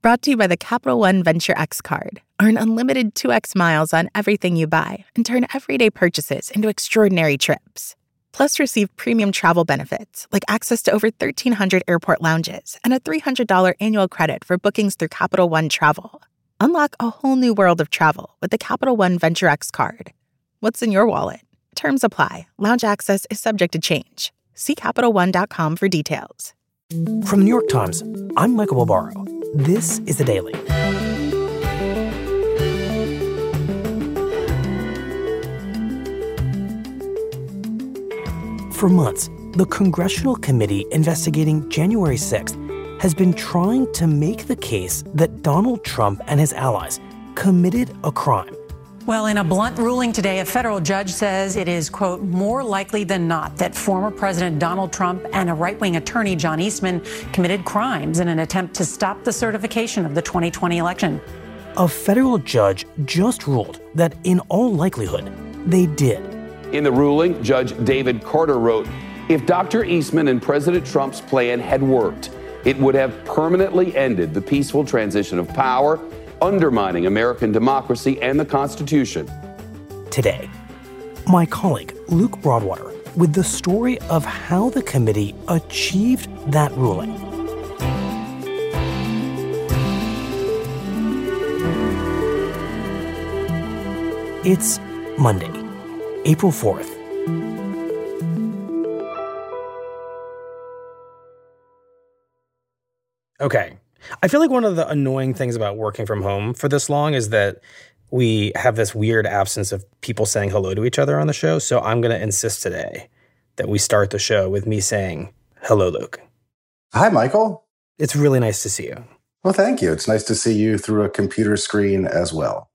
Brought to you by the Capital One Venture X card. Earn unlimited 2x miles on everything you buy and turn everyday purchases into extraordinary trips. Plus, receive premium travel benefits like access to over 1,300 airport lounges and a $300 annual credit for bookings through Capital One Travel. Unlock a whole new world of travel with the Capital One Venture X card. What's in your wallet? Terms apply. Lounge access is subject to change. See CapitalOne.com for details. From the New York Times, I'm Michael Barbaro. This is The Daily. For months, the Congressional Committee investigating January 6th has been trying to make the case that Donald Trump and his allies committed a crime. Well, in a blunt ruling today, a federal judge says it is, quote, more likely than not that former President Donald Trump and a right-wing attorney, John Eastman, committed crimes in an attempt to stop the certification of the 2020 election. A federal judge just ruled that in all likelihood, they did. In the ruling, Judge David Carter wrote, if Dr. Eastman and President Trump's plan had worked, it would have permanently ended the peaceful transition of power, undermining American democracy and the Constitution. Today, my colleague Luke Broadwater with the story of how the committee achieved that ruling. It's Monday, April 4th. Okay. I feel like one of the annoying things about working from home for this long is that we have this weird absence of people saying hello to each other on the show. So I'm going to insist today that we start the show with me saying, hello, Luke. Hi, Michael. It's really nice to see you. Well, thank you. It's nice to see you through a computer screen as well.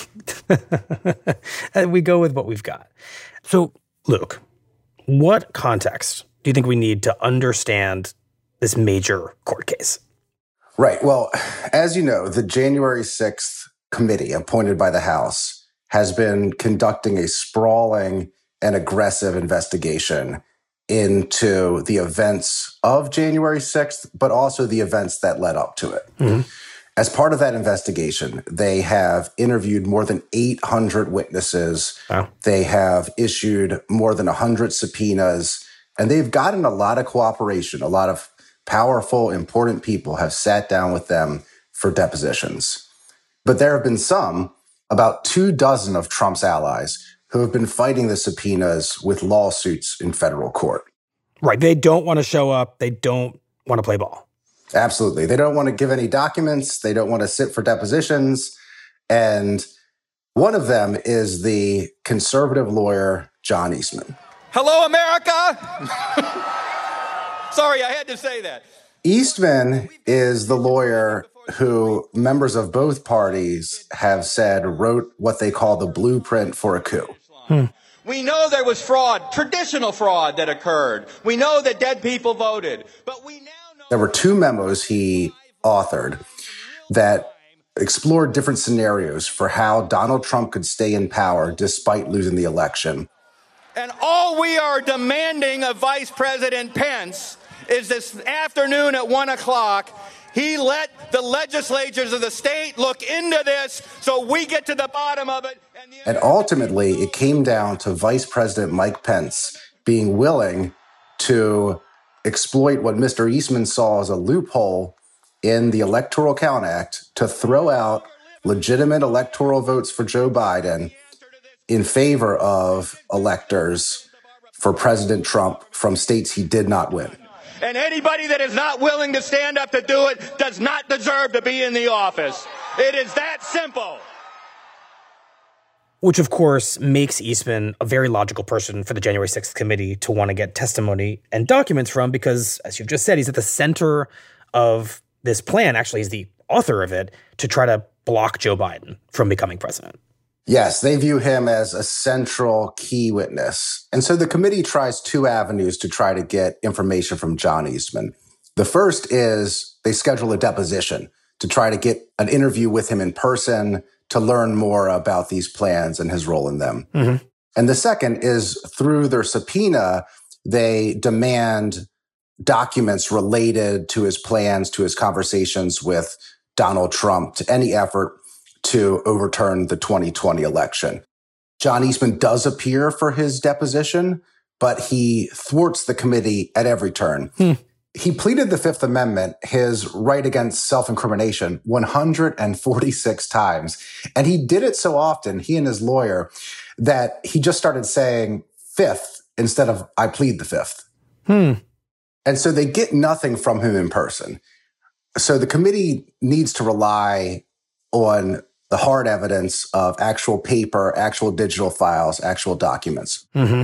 And we go with what we've got. So, Luke, what context do you think we need to understand this major court case? Right. Well, as you know, the January 6th committee appointed by the House has been conducting a sprawling and aggressive investigation into the events of January 6th, but also the events that led up to it. Mm-hmm. As part of that investigation, they have interviewed more than 800 witnesses. Wow. They have issued more than 100 subpoenas, and they've gotten a lot of cooperation. A lot of powerful, important people have sat down with them for depositions. But there have been some, about 24 of Trump's allies, who have been fighting the subpoenas with lawsuits in federal court. Right. They don't want to show up. They don't want to play ball. Absolutely. They don't want to give any documents. They don't want to sit for depositions. And one of them is the conservative lawyer, John Eastman. Hello, America! Sorry, I had to say that. Eastman is the lawyer who members of both parties have said wrote what they call the blueprint for a coup. We know there was fraud, traditional fraud that occurred. We know that dead people voted, but we now know... There were 2 memos he authored that explored different scenarios for how Donald Trump could stay in power despite losing the election. And all we are demanding of Vice President Pence is this afternoon at 1 o'clock, he let the legislatures of the state look into this so we get to the bottom of it. And ultimately, it came down to Vice President Mike Pence being willing to exploit what Mr. Eastman saw as a loophole in the Electoral Count Act to throw out legitimate electoral votes for Joe Biden in favor of electors for President Trump from states he did not win. And anybody that is not willing to stand up to do it does not deserve to be in the office. It is that simple. Which, of course, makes Eastman a very logical person for the January 6th committee to want to get testimony and documents from because, as you've just said, he's at the center of this plan. Actually, he's the author of it to try to block Joe Biden from becoming president. Yes, they view him as a central key witness. And so the committee tries 2 avenues to try to get information from John Eastman. The first is they schedule a deposition to try to get an interview with him in person to learn more about these plans and his role in them. Mm-hmm. And the second is through their subpoena, they demand documents related to his plans, to his conversations with Donald Trump to any effort to overturn the 2020 election. John Eastman does appear for his deposition, but he thwarts the committee at every turn. He pleaded the Fifth Amendment, his right against self-incrimination, 146 times. And he did it so often, he and his lawyer, that he just started saying fifth instead of I plead the fifth. And so they get nothing from him in person. So the committee needs to rely on the hard evidence of actual paper, actual digital files, actual documents.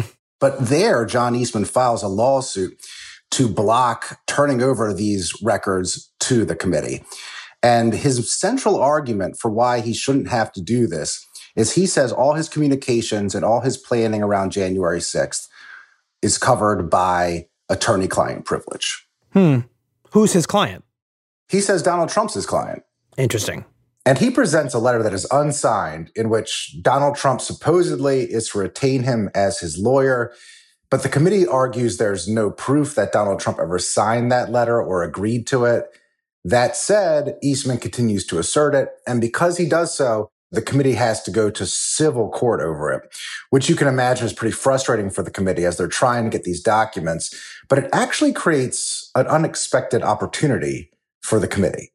But there, John Eastman files a lawsuit to block turning over these records to the committee. And his central argument for why he shouldn't have to do this is he says all his communications and all his planning around January 6th is covered by attorney-client privilege. Who's his client? He says Donald Trump's his client. Interesting. And he presents a letter that is unsigned in which Donald Trump supposedly is to retain him as his lawyer. But the committee argues there's no proof that Donald Trump ever signed that letter or agreed to it. That said, Eastman continues to assert it. And because he does so, the committee has to go to civil court over it, which you can imagine is pretty frustrating for the committee as they're trying to get these documents. But it actually creates an unexpected opportunity for the committee,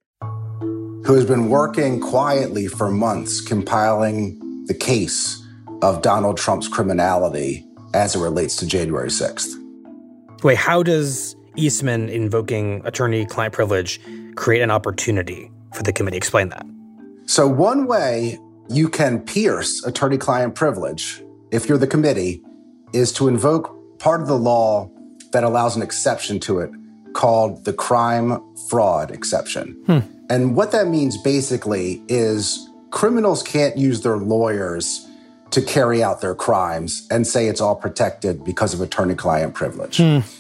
who has been working quietly for months compiling the case of Donald Trump's criminality as it relates to January 6th. Wait, how does Eastman invoking attorney-client privilege create an opportunity for the committee? Explain that. So one way you can pierce attorney-client privilege, if you're the committee, is to invoke part of the law that allows an exception to it called the crime-fraud exception. And what that means basically is criminals can't use their lawyers to carry out their crimes and say it's all protected because of attorney-client privilege.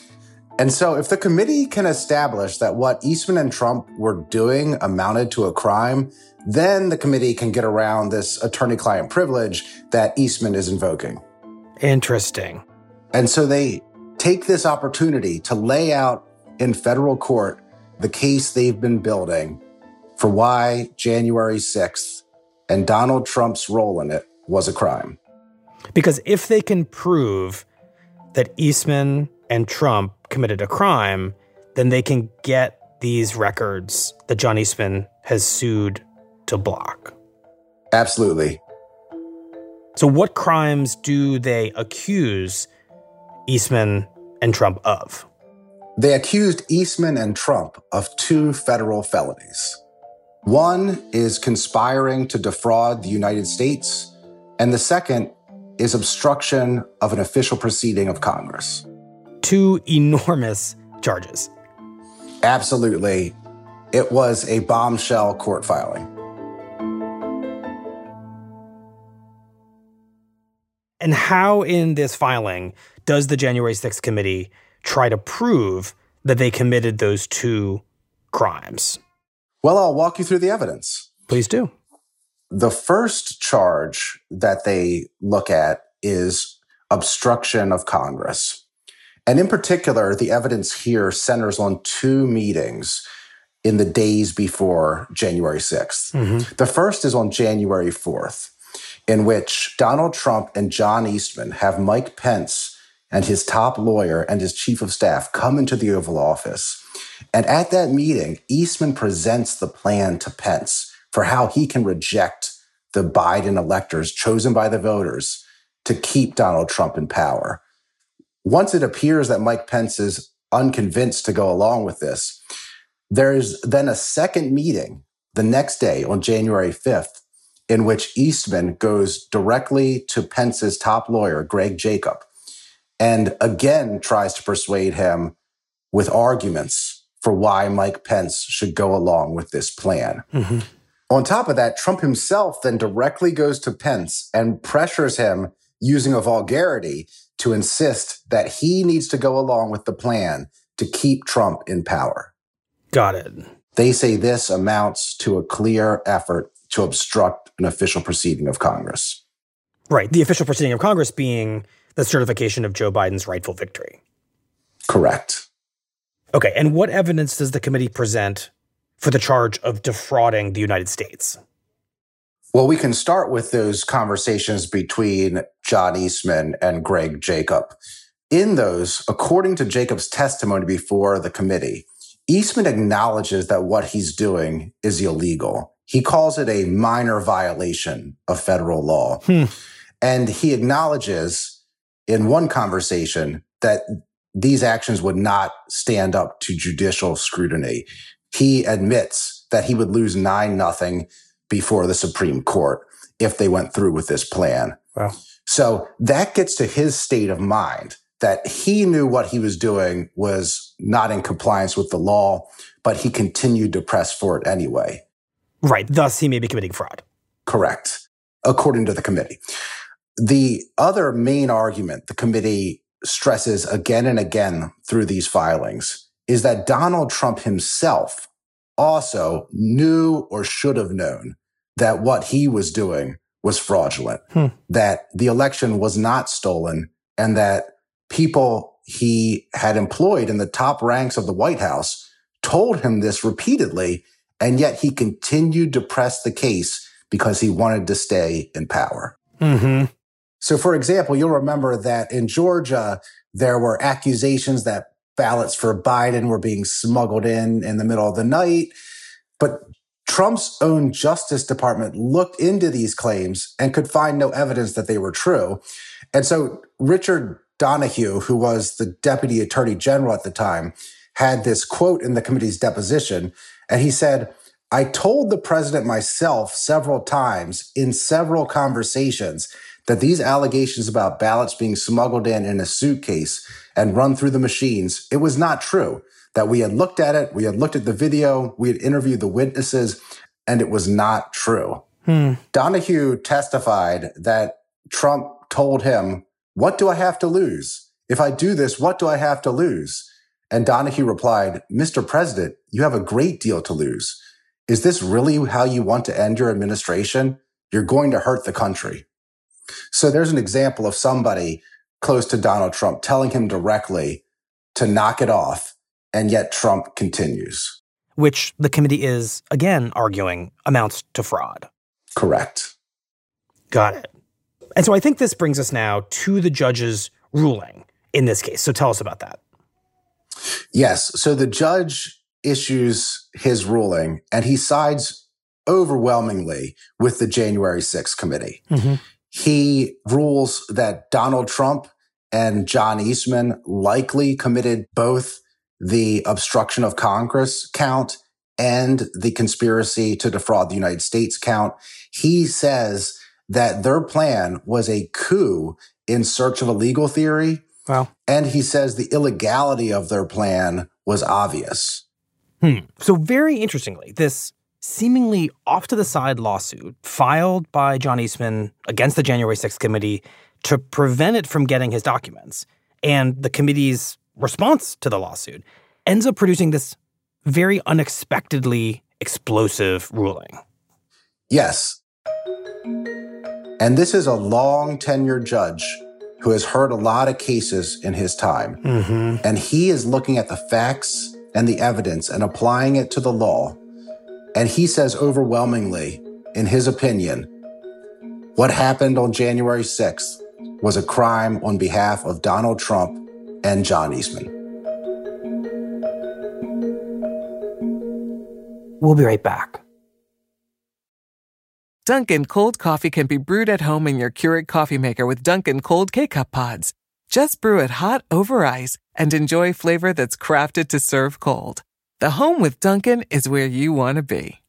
And so if the committee can establish that what Eastman and Trump were doing amounted to a crime, then the committee can get around this attorney-client privilege that Eastman is invoking. Interesting. And so they take this opportunity to lay out in federal court the case they've been building for why January 6th and Donald Trump's role in it was a crime. Because if they can prove that Eastman and Trump committed a crime, then they can get these records that John Eastman has sued to block. Absolutely. So what crimes do they accuse Eastman and Trump of? They accused Eastman and Trump of 2 federal felonies. One is conspiring to defraud the United States, and the second is obstruction of an official proceeding of Congress. 2 enormous charges. Absolutely. It was a bombshell court filing. And how in this filing does the January 6th committee try to prove that they committed those 2 crimes? Well, I'll walk you through the evidence. Please do. The first charge that they look at is obstruction of Congress. And in particular, the evidence here centers on 2 meetings in the days before January 6th. The first is on January 4th, in which Donald Trump and John Eastman have Mike Pence and his top lawyer and his chief of staff come into the Oval Office. And at that meeting, Eastman presents the plan to Pence for how he can reject the Biden electors chosen by the voters to keep Donald Trump in power. Once it appears that Mike Pence is unconvinced to go along with this, there's then a second meeting the next day on January 5th, in which Eastman goes directly to Pence's top lawyer, Greg Jacob, and again tries to persuade him with arguments for why Mike Pence should go along with this plan. On top of that, Trump himself then directly goes to Pence and pressures him using a vulgarity to insist that he needs to go along with the plan to keep Trump in power. Got it. They say this amounts to a clear effort to obstruct an official proceeding of Congress. Right. The official proceeding of Congress being the certification of Joe Biden's rightful victory. Correct. Okay. And what evidence does the committee present for the charge of defrauding the United States? Well, we can start with those conversations between John Eastman and Greg Jacob. In those, according to Jacob's testimony before the committee, Eastman acknowledges that what he's doing is illegal. He calls it a minor violation of federal law. And he acknowledges in one conversation that these actions would not stand up to judicial scrutiny. He admits that he would lose 9-0 before the Supreme Court if they went through with this plan. Wow. So that gets to his state of mind, that he knew what he was doing was not in compliance with the law, but he continued to press for it anyway. Right. Thus, he may be committing fraud. Correct, according to the committee. The other main argument the committee stresses again and again through these filings is that Donald Trump himself also knew or should have known that what he was doing was fraudulent, that the election was not stolen, and that people he had employed in the top ranks of the White House told him this repeatedly, and yet he continued to press the case because he wanted to stay in power. So, for example, you'll remember that in Georgia, there were accusations that ballots for Biden were being smuggled in the middle of the night. But Trump's own Justice Department looked into these claims and could find no evidence that they were true. And so Richard Donoghue, who was the Deputy Attorney General at the time, had this quote in the committee's deposition. And he said, "I told the president myself several times in several conversations that these allegations about ballots being smuggled in a suitcase and run through the machines, it was not true. That we had looked at it, we had looked at the video, we had interviewed the witnesses, and it was not true." Donoghue testified that Trump told him, "What do I have to lose? If I do this, what do I have to lose?" And Donoghue replied, "Mr. President, you have a great deal to lose. Is this really how you want to end your administration? You're going to hurt the country." So there's an example of somebody close to Donald Trump telling him directly to knock it off, and yet Trump continues. Which the committee is, again, arguing amounts to fraud. Correct. Got it. And so I think this brings us now to the judge's ruling in this case. So tell us about that. Yes. So the judge issues his ruling, and he sides overwhelmingly with the January 6th committee. He rules that Donald Trump and John Eastman likely committed both the obstruction of Congress count and the conspiracy to defraud the United States count. He says that their plan was a coup in search of a legal theory. Wow. And he says the illegality of their plan was obvious. So very interestingly, this seemingly off-to-the-side lawsuit filed by John Eastman against the January 6th committee to prevent it from getting his documents, and the committee's response to the lawsuit ends up producing this very unexpectedly explosive ruling. Yes. And this is a long-tenured judge who has heard a lot of cases in his time. And he is looking at the facts and the evidence and applying it to the law. And he says overwhelmingly, in his opinion, what happened on January 6th was a crime on behalf of Donald Trump and John Eastman. We'll be right back. Dunkin' cold coffee can be brewed at home in your Keurig coffee maker with Dunkin' cold K-Cup pods. Just brew it hot over ice and enjoy flavor that's crafted to serve cold. The home with Dunkin' is where you want to be.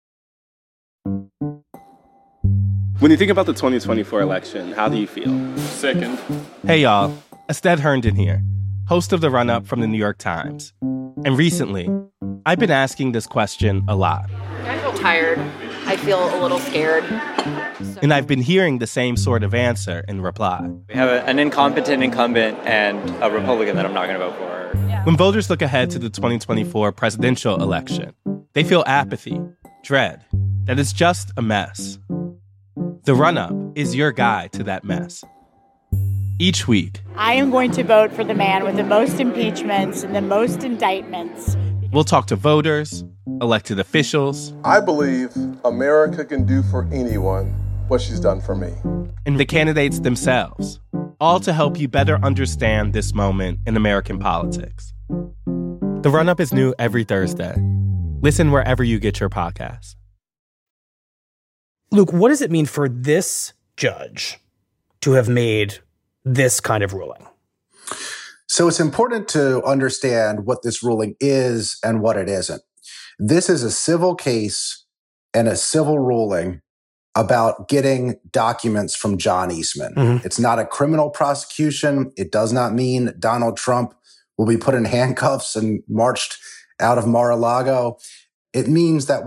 When you think about the 2024 election, how do you feel? Sickened. Hey, y'all. Ested Herndon here, host of The Run-Up from the New York Times. And recently, I've been asking this question a lot. I feel tired. I feel a little scared. And I've been hearing the same sort of answer in reply. We have an incompetent incumbent and a Republican that I'm not going to vote for. When voters look ahead to the 2024 presidential election, they feel apathy, dread, that it's just a mess. The Run-Up is your guide to that mess. Each week, I am going to vote for the man with the most impeachments and the most indictments. We'll talk to voters, elected officials. I believe America can do for anyone what she's done for me. And the candidates themselves, all to help you better understand this moment in American politics. The Run-Up is new every Thursday. Listen wherever you get your podcasts. Luke, what does it mean for this judge to have made this kind of ruling? So it's important to understand what this ruling is and what it isn't. This is a civil case and a civil ruling about getting documents from John Eastman. Mm-hmm. It's not a criminal prosecution. It does not mean Donald Trump will be put in handcuffs and marched out of Mar-a-Lago. It means that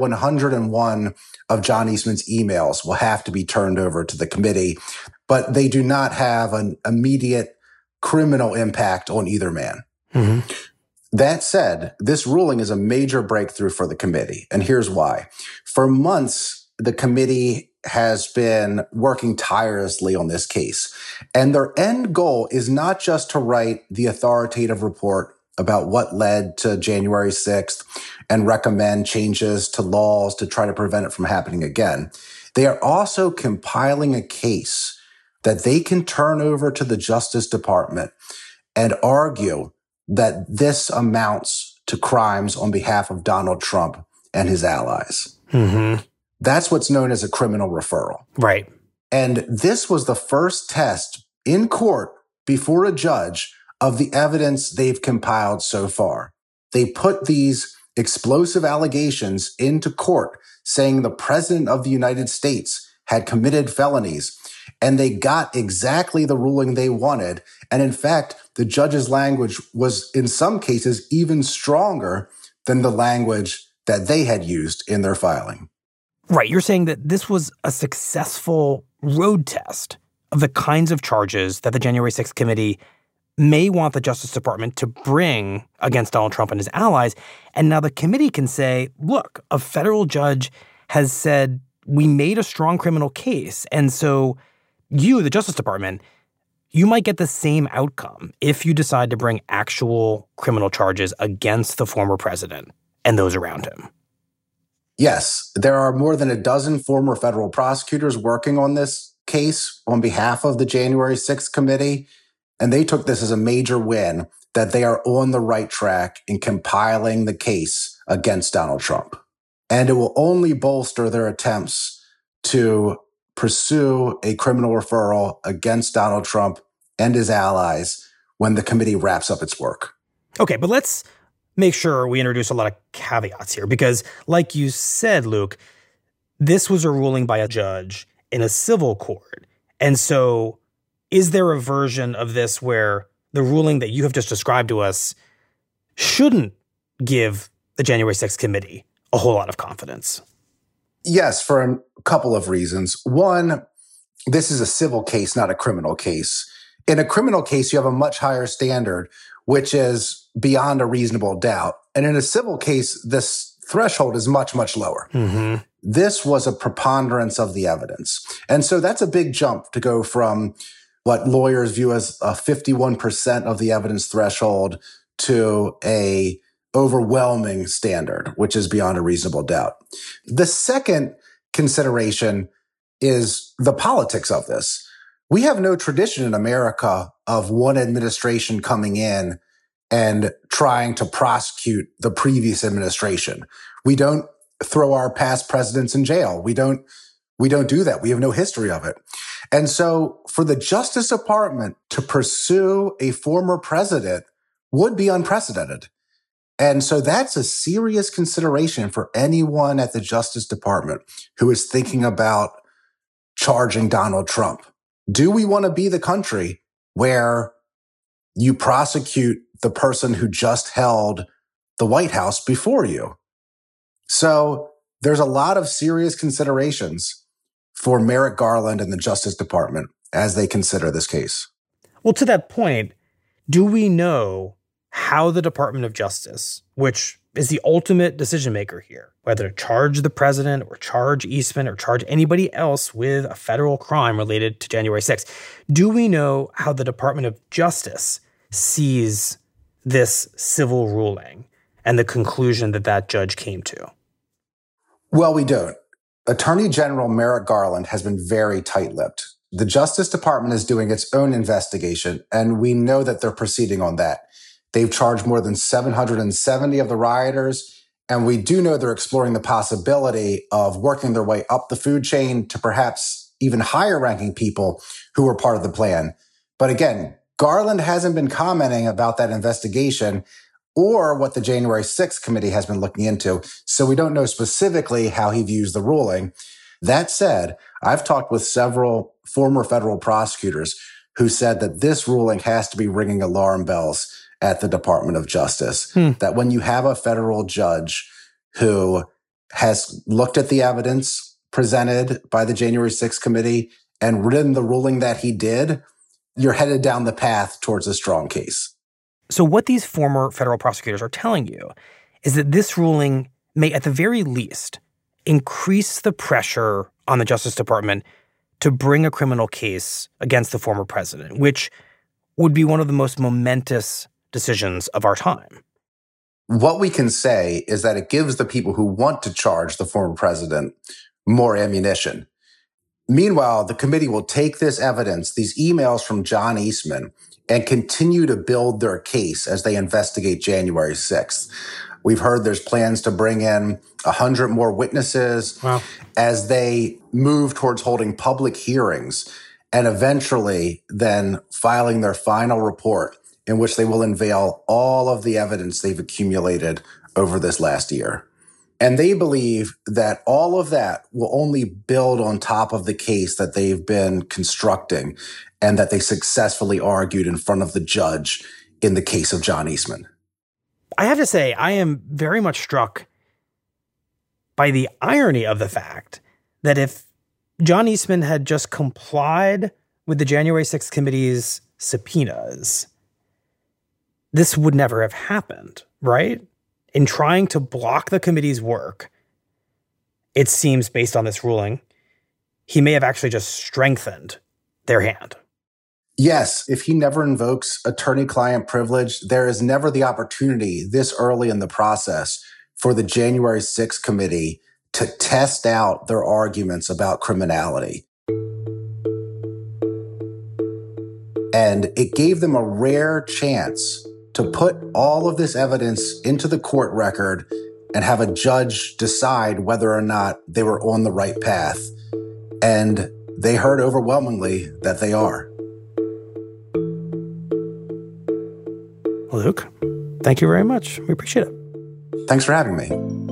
101 of John Eastman's emails will have to be turned over to the committee, but they do not have an immediate criminal impact on either man. Mm-hmm. That said, this ruling is a major breakthrough for the committee, and here's why. For months, the committee has been working tirelessly on this case, and their end goal is not just to write the authoritative report about what led to January 6th and recommend changes to laws to try to prevent it from happening again. They are also compiling a case that they can turn over to the Justice Department and argue that this amounts to crimes on behalf of Donald Trump and his allies. Mm-hmm. That's what's known as a criminal referral. Right. And this was the first test in court before a judge of the evidence they've compiled so far. They put these explosive allegations into court saying the president of the United States had committed felonies, and they got exactly the ruling they wanted. And in fact, the judge's language was in some cases even stronger than the language that they had used in their filing. Right. You're saying that this was a successful road test of the kinds of charges that the January 6th committee may want the Justice Department to bring against Donald Trump and his allies. And now the committee can say, look, a federal judge has said we made a strong criminal case. And so you, the Justice Department, you might get the same outcome if you decide to bring actual criminal charges against the former president and those around him. Yes, there are more than a dozen former federal prosecutors working on this case on behalf of the January 6th committee, and they took this as a major win that they are on the right track in compiling the case against Donald Trump. And it will only bolster their attempts to pursue a criminal referral against Donald Trump and his allies when the committee wraps up its work. Okay, but let's make sure we introduce a lot of caveats here because, like you said, Luke, this was a ruling by a judge in a civil court. And so is there a version of this where the ruling that you have just described to us shouldn't give the January 6th committee a whole lot of confidence? Yes, for a couple of reasons. One, this is a civil case, not a criminal case. In a criminal case, you have a much higher standard, which is beyond a reasonable doubt. And in a civil case, this threshold is much, much lower. Mm-hmm. This was a preponderance of the evidence. And so that's a big jump to go from what lawyers view as a 51% of the evidence threshold to a overwhelming standard, which is beyond a reasonable doubt. The second consideration is the politics of this. We have no tradition in America of one administration coming in and trying to prosecute the previous administration. We don't throw our past presidents in jail. We don't do that. We have no history of it. And so for the Justice Department to pursue a former president would be unprecedented. And so that's a serious consideration for anyone at the Justice Department who is thinking about charging Donald Trump. Do we want to be the country where you prosecute the person who just held the White House before you? So there's a lot of serious considerations for Merrick Garland and the Justice Department as they consider this case. Well, to that point, do we know how the Department of Justice, which is the ultimate decision maker here, whether to charge the president or charge Eastman or charge anybody else with a federal crime related to January 6th, do we know how the Department of Justice sees this civil ruling and the conclusion that that judge came to? Well, we don't. Attorney General Merrick Garland has been very tight-lipped. The Justice Department is doing its own investigation, and we know that they're proceeding on that. They've charged more than 770 of the rioters, and we do know they're exploring the possibility of working their way up the food chain to perhaps even higher-ranking people who were part of the plan. But again, Garland hasn't been commenting about that investigation or what the January 6th committee has been looking into, so we don't know specifically how he views the ruling. That said, I've talked with several former federal prosecutors who said that this ruling has to be ringing alarm bells at the Department of Justice. That when you have a federal judge who has looked at the evidence presented by the January 6th committee and written the ruling that he did, you're headed down the path towards a strong case. So what these former federal prosecutors are telling you is that this ruling may, at the very least, increase the pressure on the Justice Department to bring a criminal case against the former president, which would be one of the most momentous decisions of our time. What we can say is that it gives the people who want to charge the former president more ammunition. Meanwhile, the committee will take this evidence, these emails from John Eastman, and continue to build their case as they investigate January 6th. We've heard there's plans to bring in 100 more witnesses as they move towards holding public hearings and eventually then filing their final report in which they will unveil all of the evidence they've accumulated over this last year. And they believe that all of that will only build on top of the case that they've been constructing and that they successfully argued in front of the judge in the case of John Eastman. I have to say, I am very much struck by the irony of the fact that if John Eastman had just complied with the January 6th committee's subpoenas, this would never have happened, right? In trying to block the committee's work, it seems, based on this ruling, he may have actually just strengthened their hand. Yes, if he never invokes attorney-client privilege, there is never the opportunity this early in the process for the January 6th committee to test out their arguments about criminality. And it gave them a rare chance to put all of this evidence into the court record and have a judge decide whether or not they were on the right path. And they heard overwhelmingly that they are. Luke, thank you very much. We appreciate it. Thanks for having me.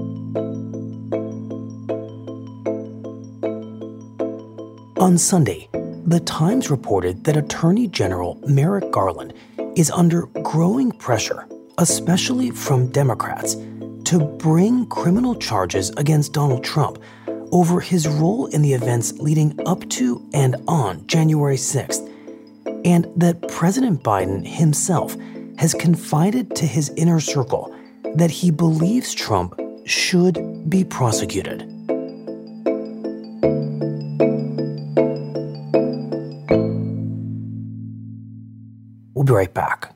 On Sunday, The Times reported that Attorney General Merrick Garland is under growing pressure, especially from Democrats, to bring criminal charges against Donald Trump over his role in the events leading up to and on January 6th, and that President Biden himself has confided to his inner circle that he believes Trump should be prosecuted. We'll be right back.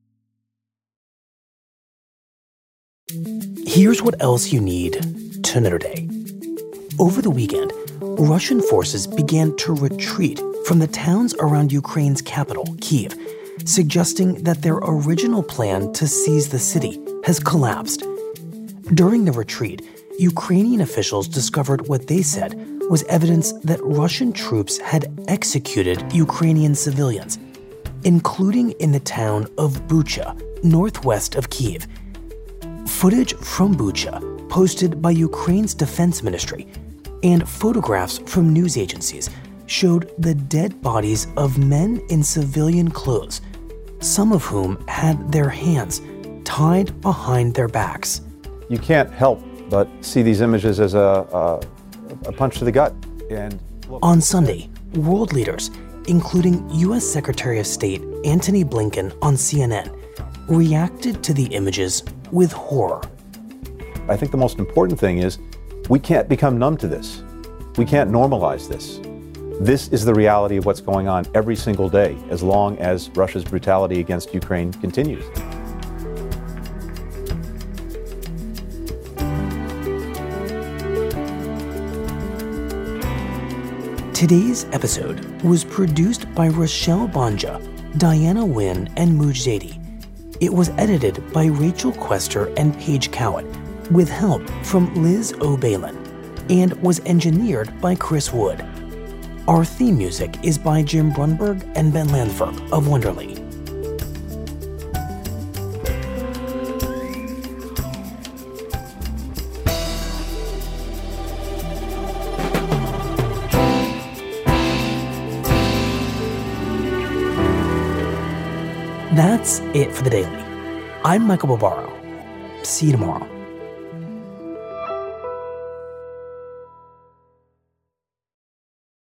Here's what else you need to know today. Over the weekend, Russian forces began to retreat from the towns around Ukraine's capital, Kyiv, suggesting that their original plan to seize the city has collapsed. During the retreat, Ukrainian officials discovered what they said was evidence that Russian troops had executed Ukrainian civilians, including in the town of Bucha, northwest of Kyiv. Footage from Bucha, posted by Ukraine's defense ministry, and photographs from news agencies showed the dead bodies of men in civilian clothes, some of whom had their hands tied behind their backs. You can't help but see these images as a punch to the gut. And on Sunday, world leaders, including U.S. Secretary of State Antony Blinken on CNN, reacted to the images with horror. I think the most important thing is we can't become numb to this. We can't normalize this. This is the reality of what's going on every single day, as long as Russia's brutality against Ukraine continues. Today's episode was produced by Rochelle Banja, Diana Wynn, and Mooj Zadie. It was edited by Rachel Quester and Paige Cowett, with help from Liz O'Balin, and was engineered by Chris Wood. Our theme music is by Jim Brunberg and Ben Landsberg of Wonderly. That's it for The Daily. I'm Michael Barbaro. See you tomorrow.